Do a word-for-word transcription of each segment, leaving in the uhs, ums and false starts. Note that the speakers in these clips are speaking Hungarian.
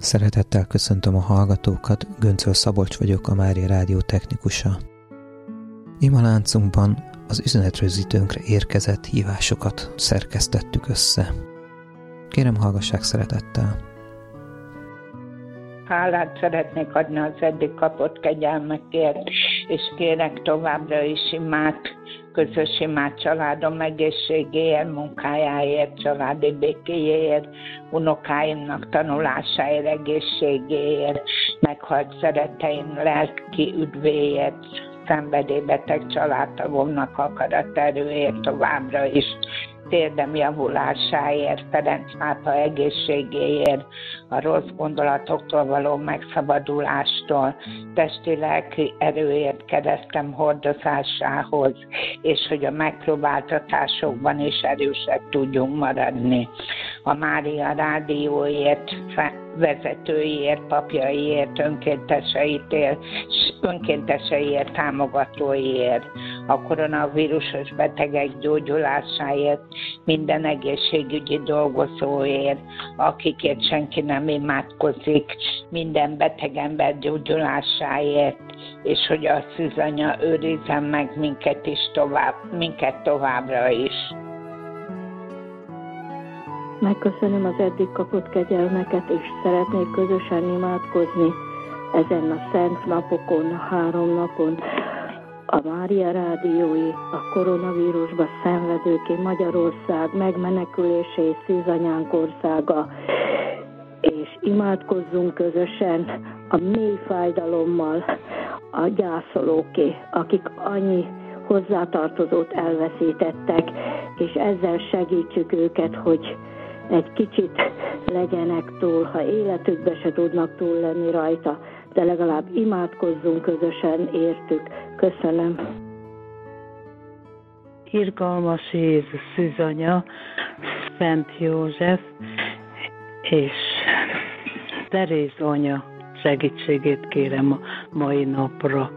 Szeretettel köszöntöm a hallgatókat, Göncöl Szabolcs vagyok, a Mária Rádió technikusa. Ima láncunkban az üzenetrögzítőnkre érkezett hívásokat szerkesztettük össze. Kérem, hallgassák szeretettel! Hálát szeretnék adni az eddig kapott kegyelmekért, és kérek továbbra is imát, közös imát családom egészségéért, munkájáért, családi békéjéért, unokáimnak tanulásáért, egészségéért, meghalt szeretteim lelki üdvéért, szenvedélybeteg családtagomnak akaraterőért továbbra is, térdem javulásáért, Ferenc pápa egészségéért, a rossz gondolatoktól való megszabadulástól, testi-lelki erőért, keresztem hordozásához, és hogy a megpróbáltatásokban is erősek tudjunk maradni. A Mária Rádióért, vezetőiért, papjaiért, önkénteseitért, önkénteseiért, támogatóiért, a koronavírusos betegek gyógyulásáért, minden egészségügyi dolgozóért, akikért senki nem imádkozik, minden beteg ember gyógyulásáért, és hogy a Szűzanya őrizzen meg minket is tovább, minket továbbra is. Megköszönöm az eddig kapott kegyelmeket, és szeretnék közösen imádkozni ezen a szent napokon, három napon. A Mária Rádiói, a koronavírusba szenvedőké Magyarország megmenekülése és Szűzanyánk országa, és imádkozzunk közösen a mély fájdalommal a gyászolóké, akik annyi hozzátartozót elveszítettek, és ezzel segítsük őket, hogy egy kicsit legyenek túl, ha életükbe se tudnak túl lenni rajta, de legalább imádkozzunk közösen értük. Köszönöm. Irgalmas Jézus Szűzanya, Szent József és Teréz anya segítségét kérem a mai napra.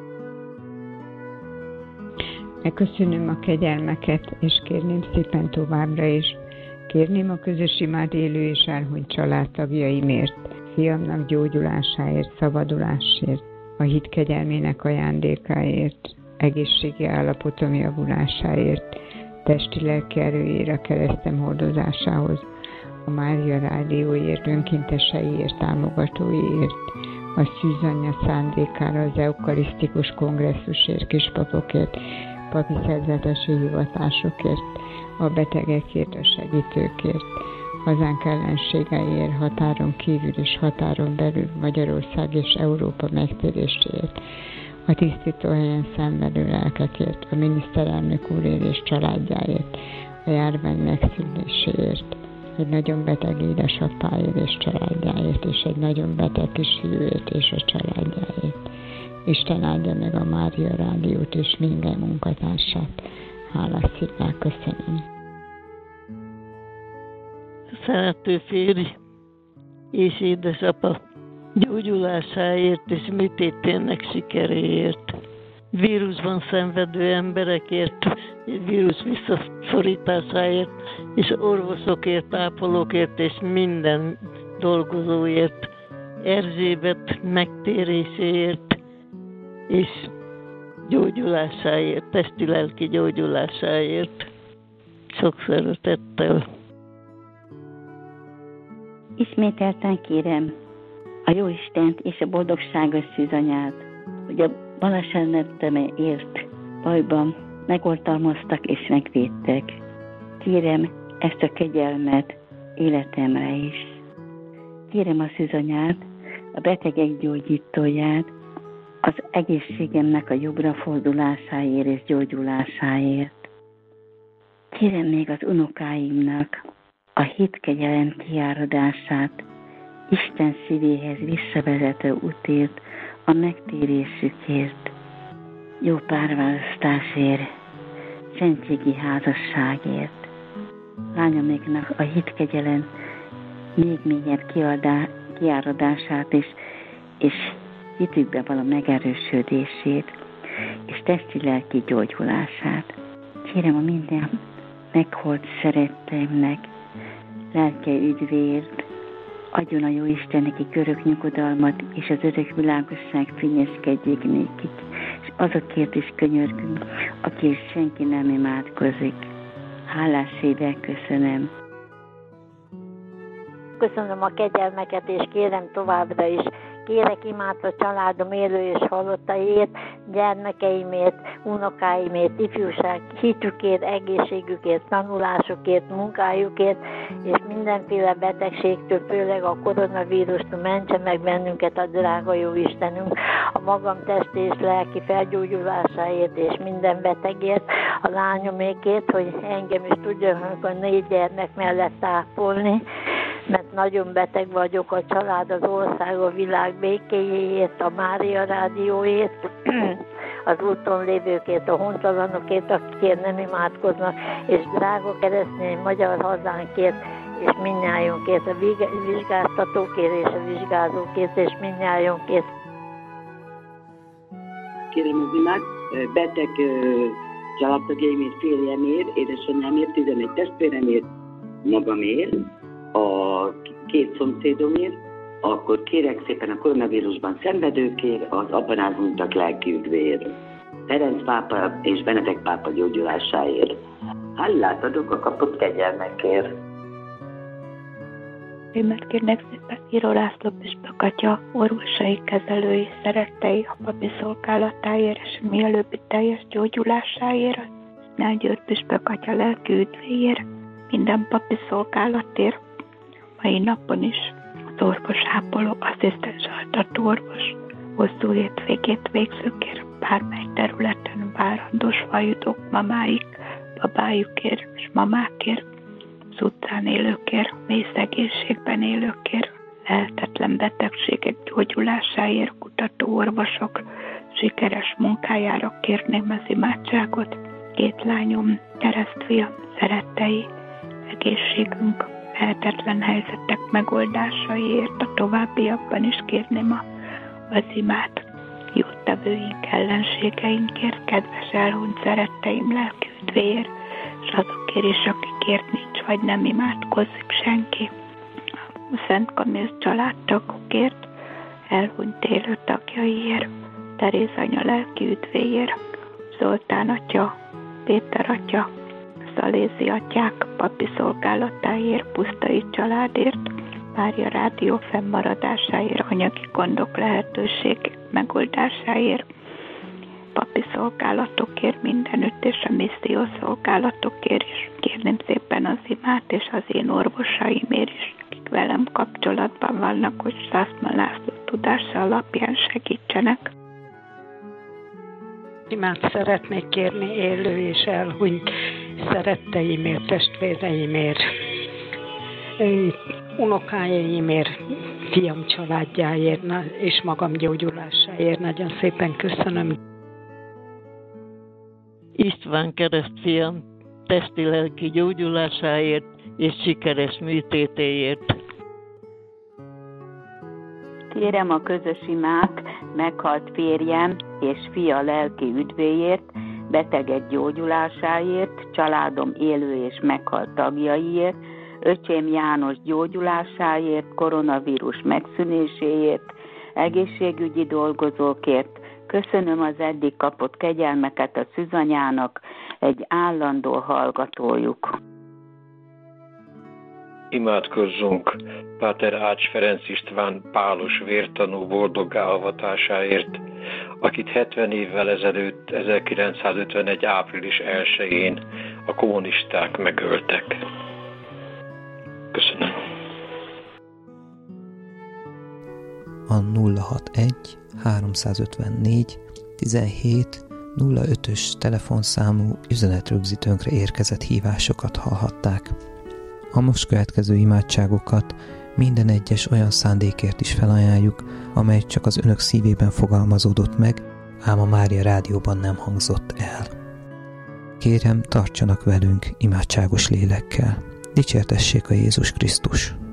Megköszönöm a kegyelmeket, és kérném szépen továbbra is. Kérném a közös imát élő és elhunyt családtagjaimért, fiamnak gyógyulásáért, szabadulásért, a hit kegyelmének ajándékáért, egészségi állapotom javulásáért, testi-lelki erőjére, a keresztem hordozásához, a Mária Rádióért, önkénteseiért, támogatóiért, a Szűzanya szándékára, az eukarisztikus kongresszusért, kispapokért, papi szerzetesi hivatásokért, a betegekért, a segítőkért, hazánk ellenségeiért, határon kívül és határon belül Magyarország és Európa megtéréséért, a tisztítóhelyen szenvedő lelkekért, a miniszterelnök úrért és családjáért, a járvány megszűnéséért, egy nagyon beteg édesapáért és családjáért, és egy nagyon beteg kisfiúért és a családjáért. Isten áldja meg a Mária Rádiót és minden munkatársát. Hálás szívvel köszönöm. Szerető férj és édesapa gyógyulásáért és műtétének sikeréért, vírusban szenvedő emberekért, vírus visszaszorításáért, és orvosokért, ápolókért és minden dolgozóért, Erzsébet megtéréséért és gyógyulásáért, testi-lelki gyógyulásáért. Sok szeretettel. Ismételten kérem a Jóistent és a boldogságos Szűzanyát, hogy a balesetemért bajban megoltalmaztak és megvédtek. Kérem ezt a kegyelmet életemre is. Kérem a Szűzanyát, a betegek gyógyítóját, az egészségemnek a jobbra fordulásáért és gyógyulásáért. Kérem még az unokáimnak a hitkegyelem kiáradását, Isten szívéhez visszavezető útért, a megtérésükért, jó párválasztásért, szentségi házasságért. Lányoméknak a hitkegyelem még mélyebb kiadá, kiáradását is, és hitükbe való megerősödését, és testi-lelki gyógyulását. Kérem a minden meghalt szeretteimnek lelke üdvért, Adjon a Jóisten nekik örök nyugodalmat, és az örök világosság fényeskedjék nékik. És azokért is könyörgünk, aki senki nem imádkozik. Hálás szívvel köszönöm. Köszönöm a kegyelmeket, és kérem továbbra is. Kérek imádva családom élő és halottaiért, gyermekeimért, unokáimért, ifjúság hitükért, egészségükért, tanulásukért, munkájukért, és mindenféle betegségtől, főleg a koronavírustól mentse meg bennünket a drága jó Istenünk, a magam testi és lelki felgyógyulásáért és minden betegért, a lányomékért, hogy engem is tudjanak a négy gyermek mellett tápolni, mert nagyon beteg vagyok, a család, az ország, a világ békéjéért, a Mária rádióért, az úton lévőkért, a hontalanokért, akikért nem imádkoznak, és drága keresztény magyar hazánkért, és mindnyájunkért, a vizsgáztatókért és a vizsgázókért, és mindnyájunkért. Kérem az imát, beteg családtagjaimért, férjemért, édesanyámért, tizenegy testvéremért, magamért, a két szomszédomért, akkor kérek szépen a koronavírusban szenvedőkért, az abban ázultak lelki üdvéért, Ferenc pápa és Benedek pápa gyógyulásáért. Hálát adok a kapott kegyelmekért. Mert kérnek szépen Író László püspök atya, orvosai, kezelői, szerettei, a papi szolgálatáért, és mielőbbi teljes gyógyulásáért, Nagy György püspök atya lelki üdvéért, minden papi szolgálatért, mai napon is az orvos ápoló, asszisztens altató orvos, hosszú hétvégét végzőkért, bármely területen várandós vajutók mamáik, babájukért és mamákért, az utcán élőkért, mély szegénységben élőkért, lehetetlen betegségek gyógyulásáért kutató orvosok sikeres munkájára kérném az imádságot. Két lányom, keresztfiam, szerettei, egészségünk, lehetetlen helyzetek megoldásaiért a továbbiakban is kérném a, az imát. Jótevőink, ellenségeinkért, kedves elhunyt szeretteim lelki üdvéért, és azokért is, akikért nincs, vagy nem imádkozik senki. A Szent Kamil családtagokért, elhunyt élő tagjaiért, Teréz anya lelki üdvéért, Zoltán atya, Péter atya, Szalézi atyák papi szolgálatáért, Pusztai családért, Mária rádió fennmaradásáért, anyagi gondok lehetőségek megoldásáért, papi szolgálatokért mindenütt, és a misszió szolgálatokért is. Kérném szépen az imát, és az én orvosaimért is, akik velem kapcsolatban vannak, hogy Szászman László tudása alapján segítsenek. Imát szeretnék kérni élő és elhunyt szeretteimért, testvéreimért, unokájaimért, fiam családjáért és magam gyógyulásáért. Nagyon szépen köszönöm. István keresztfiam testi-lelki gyógyulásáért és sikeres műtétéért. Kérem a közös imát meghalt férjem és fia lelki üdvéért, betegek gyógyulásáért, családom élő és meghalt tagjaiért, öcsém János gyógyulásáért, koronavírus megszűnéséért, egészségügyi dolgozókért. Köszönöm az eddig kapott kegyelmeket a szűzanyának, egy állandó hallgatójuk. Imádkozzunk Páter Ács Ferenc István pálos vértanú boldoggá avatásáért, akit hetven évvel ezelőtt, ezerkilencszázötvenegy április elsején a kommunisták megöltek. Köszönöm. A nulla hatvanegy háromszázötvennégy tizenhét nulla ötös telefonszámú üzenetrögzítőnkre érkezett hívásokat hallhatták. A most következő imádságokat minden egyes olyan szándékért is felajánljuk, amely csak az önök szívében fogalmazódott meg, ám a Mária rádióban nem hangzott el. Kérem, tartsanak velünk imádságos lélekkel. Dicsértessék a Jézus Krisztus!